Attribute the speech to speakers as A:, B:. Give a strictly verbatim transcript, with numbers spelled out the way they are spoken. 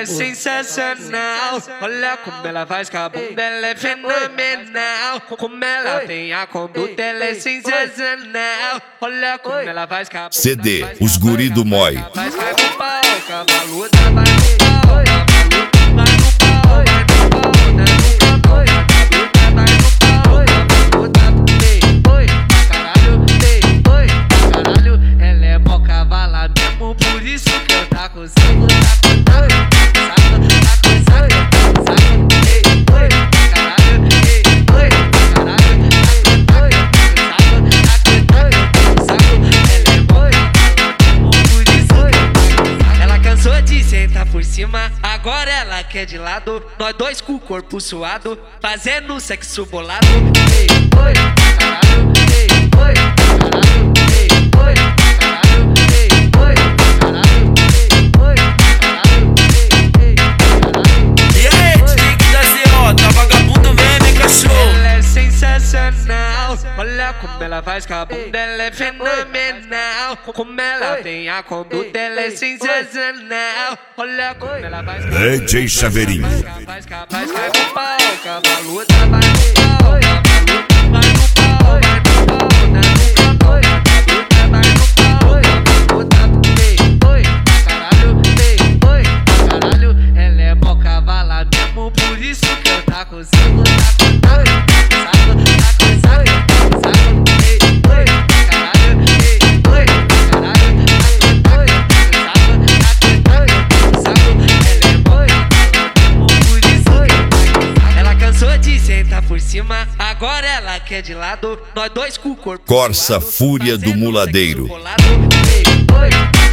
A: é sensacional. Olha como ela faz com a bunda, ela é fenomenal. Como ela tem a conduta, ela é sensacional. Olha como ela faz com a bunda.
B: C D, os guri do Moi.
A: Faz cai no pau, cavaluda vai no pau, vai no pau, vai no pau, vai no pau, vai no pau, cavaluda, ei, oi, caralho, ei, oi, caralho, ela é mó cavala mesmo, por isso que eu tá com saco, saco, saco, saco, saco, saco, ei, oi, caralho, ei, oi, caralho, oi, saco, saco, saco, ela é mó cavala mesmo, por isso que ela cansou de sentar por cima, agora ela quer de lado. Nós dois com o corpo suado, fazendo sexo bolado. Ei, oi, caralho, ei, oi, caralho, ei, oi, caralho, ei, oi, caralho, ei, oi, caralho, ei, ei, caralho.
C: E aí, Tic da C O, tá vagabundo mesmo, cachorro?
A: Ela é sensacional, olha como ela faz com a bunda, ela é fenomenal. Como ela tem a conduta, ela é sensacional. Olha como ela faz com a bunda.
B: D J Chaveirinho.
A: Faz, faz, faz, cai no pau, cavaluda vai no pau, cavaluda vai no pau, vai no pau, vai no pau, cavaluda vai no pau, cavaluda, ei, oi, caralho, ei, oi, caralho, ela é mó cavala mesmo, por isso que eu tá com saco, saco, saco, saco, saco, saco, ei, oi, caralho, ei, oi, caralho, oi, saco, saco, saco, ela é mó cavala mesmo, por isso que ela cansou de sentar por cima, agora ela quer de lado. Nós dois com o corpo
B: Corsa
A: suado,
B: Fúria do
A: fazendo
B: Muladeiro.
A: sexo bolado. Ei, oi,